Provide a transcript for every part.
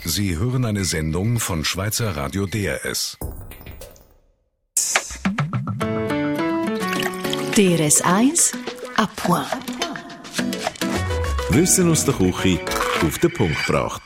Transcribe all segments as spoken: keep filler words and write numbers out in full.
Sie hören eine Sendung von Schweizer Radio D R S. D R S eins à point. Wissen aus der Küche auf den Punkt gebracht.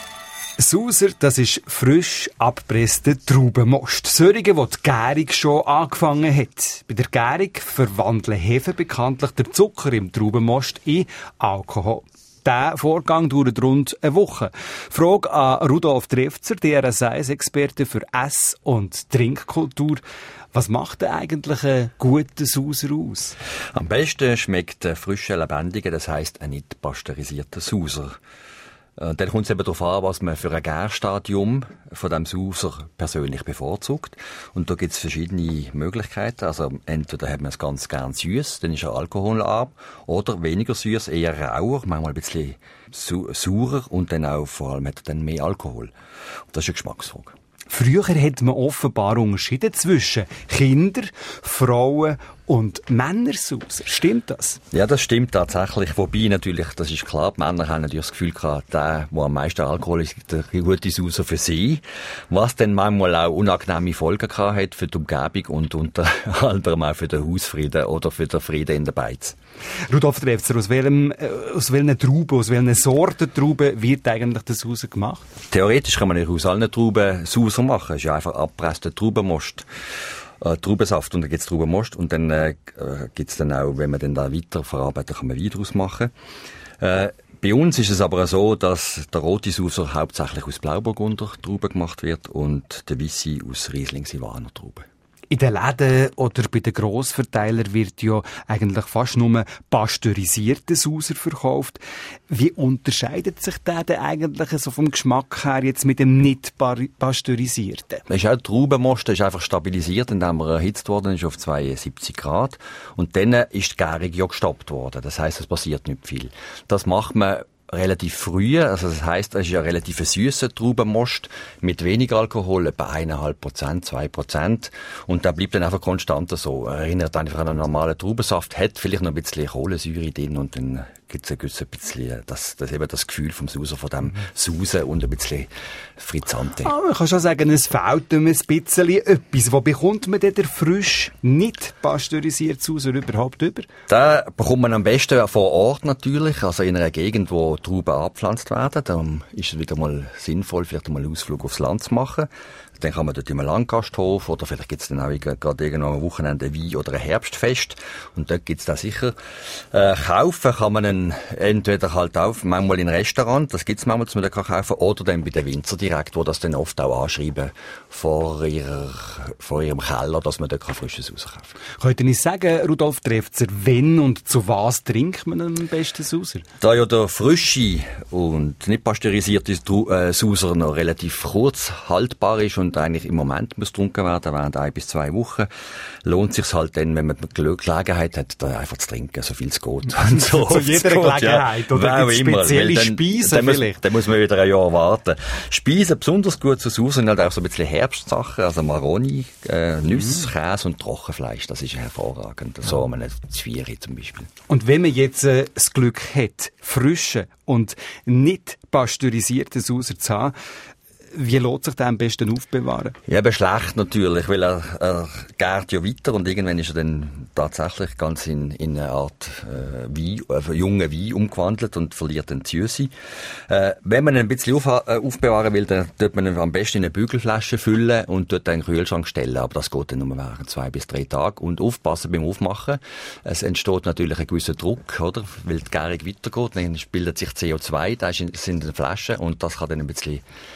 Sauser, das ist frisch abgepresster Traubenmost. Solche, wo die Gärung schon angefangen hat. Bei der Gärung verwandeln Hefen bekanntlich den Zucker im Traubenmost in Alkohol. Der Vorgang dauert rund eine Woche. Frage an Rudolf Trefzer, D R S eins Experte für Ess- und Trinkkultur. Was macht denn eigentlich einen guten Sauser aus? Am besten schmeckt der frische, lebendige, das heisst ein nicht pasteurisierter Sauser. Dann kommt es eben darauf an, was man für ein Gärstadium von diesem Sauser persönlich bevorzugt. Und da gibt es verschiedene Möglichkeiten. Also entweder hat man es ganz gern süß, dann ist er alkoholarm, oder weniger süß, eher rauer, manchmal ein bisschen sau- saurer und dann auch vor allem hat er dann mehr Alkohol. Und das ist eine Geschmacksfrage. Früher hat man offenbar unterschieden zwischen Kinder, Frauen und Männersauser. Stimmt das? Ja, das stimmt tatsächlich. Wobei natürlich, das ist klar, die Männer haben natürlich das Gefühl gehabt, der, der am meisten Alkohol ist, der gute Sauser für sie. Was dann manchmal auch unangenehme Folgen gehabt hat für die Umgebung und unter anderem auch für den Hausfrieden oder für den Frieden in der Beiz. Rudolf Trefzer, aus welchem, äh, aus welchen Trauben, aus welchen Sorten Trauben wird eigentlich der Sauser gemacht? Theoretisch kann man nicht aus allen Trauben Sauser machen. Es ist ja einfach abgepresster Traubenmost. Äh, Traubensaft und dann gibt's Traubenmost und dann äh, gibt's dann auch, wenn man dann da weiter verarbeitet, kann man Wein daraus machen. Äh, bei uns ist es aber so, dass der rote Sauser hauptsächlich aus Blauburgunder Trauben gemacht wird und der Weisse aus Riesling-Silvaner Trauben. In den Läden oder bei den Grossverteilern wird ja eigentlich fast nur pasteurisierter Sauser verkauft. Wie unterscheidet sich der denn eigentlich so vom Geschmack her jetzt mit dem nicht pasteurisierten? Das ist auch Traubenmost, der ist einfach stabilisiert, indem er erhitzt worden ist auf zweiundsiebzig Grad. Und dann ist die Gärung ja gestoppt worden. Das heisst, es passiert nicht viel. Das macht man relativ früh, also das heisst, es ist ja relativ ein süßer Traubenmost mit wenig Alkohol, etwa eineinhalb Prozent, zwei Prozent. Und der bleibt dann einfach konstant so. Erinnert einfach an einen normalen Traubensaft, hat vielleicht noch ein bisschen Kohlensäure drin und dann gibt es ein bisschen das, das, eben das Gefühl vom Sauser, von dem Sausen und ein bisschen Frizzante. Ah, man kann schon sagen, es fehlt ihm ein bisschen etwas. Wo bekommt man denn den frisch, nicht pasteurisierten Sauser überhaupt über? Den bekommt man am besten vor Ort natürlich, also in einer Gegend, wo Trauben abgepflanzt werden. Dann ist es wieder mal sinnvoll, vielleicht mal einen Ausflug aufs Land zu machen. Dann kann man dort in einem Landgasthof oder vielleicht gibt es dann auch gerade irgendwann am Wochenende ein Wein- oder ein Herbstfest. Und dort gibt es da sicher. Äh, kaufen kann man ihn entweder halt auch, manchmal in Restaurant, das gibt es manchmal, dass man den kann kaufen, oder dann bei den Winzer direkt, wo das dann oft auch anschreiben vor, ihrer, vor ihrem Keller, dass man dort Frisches rauskaufen kann. Könnt ihr nicht sagen, Rudolf Trefzer, wenn und zu was trinkt man am besten Sauser? Da ja der frische und nicht pasteurisierte äh, Sauser noch relativ kurz haltbar ist und eigentlich im Moment muss getrunken werden, während ein bis zwei Wochen, lohnt es sich halt dann, wenn man die Gelegenheit hat, da einfach zu trinken, so viel es geht. So zu jeder Gelegenheit, ja. Oder gibt es spezielle dann, Speisen dann vielleicht? Muss, dann muss man wieder ein Jahr warten. Speisen besonders gut zu Saucer sind halt auch so ein bisschen Herbstsachen, also Maroni, äh, Nüsse, mhm. Käse und Trockenfleisch, das ist hervorragend. Ja. So eine Zwiebel zum Beispiel. Und wenn man jetzt äh, das Glück hat, frische und nicht pasteurisierten Saucer zu haben, wie lässt sich der am besten aufbewahren? Ja, aber schlecht natürlich, weil er, er gärt ja weiter und irgendwann ist er dann tatsächlich ganz in, in eine Art äh, Wein, äh, jungen Wein umgewandelt und verliert dann die Süße. Äh, wenn man ihn ein bisschen auf, äh, aufbewahren will, dann tut man ihn am besten in eine Bügelflasche füllen und dort in den Kühlschrank stellen. Aber das geht dann nur während zwei bis drei Tage. Und aufpassen beim Aufmachen. Es entsteht natürlich ein gewisser Druck, oder? Weil die Gärung weitergeht, dann bildet sich C O zwei, das ist in den Flaschen und das kann dann ein bisschen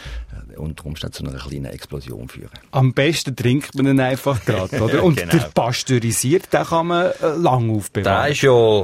unter Umständen zu einer kleinen Explosion führen. Am besten trinkt man ihn einfach gerade, oder? Und genau. Der pasteurisiert, den kann man äh, lang aufbewahren. Der ist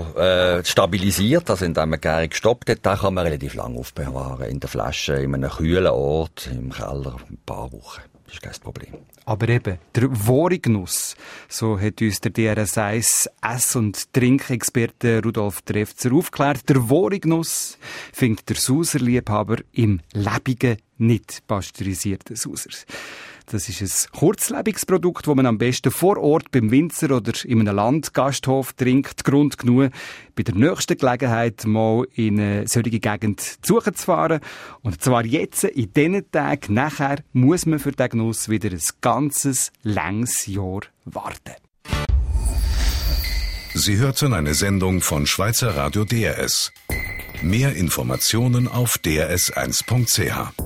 ja äh, stabilisiert, also indem man die Gärung gestoppt hat, den kann man relativ lang aufbewahren. In der Flasche, in einem kühlen Ort, im Keller, ein paar Wochen. Das ist kein Problem. Aber eben, der wahre Genuss, so hat uns der D R S eins Ess- und Trinkexperte Rudolf Trefzer aufgeklärt, der wahre Genuss findet der Sauserliebhaber im lebigen, nicht pasteurisierten Sauser. Das ist ein kurzlebiges Produkt, das man am besten vor Ort beim Winzer oder in einem Landgasthof trinkt. Grund genug, bei der nächsten Gelegenheit mal in eine solche Gegend zu fahren. Und zwar jetzt, in diesen Tagen. Nachher muss man für den Genuss wieder ein ganzes, langes Jahr warten. Sie hörten eine Sendung von Schweizer Radio D R S. Mehr Informationen auf d r s eins punkt c h.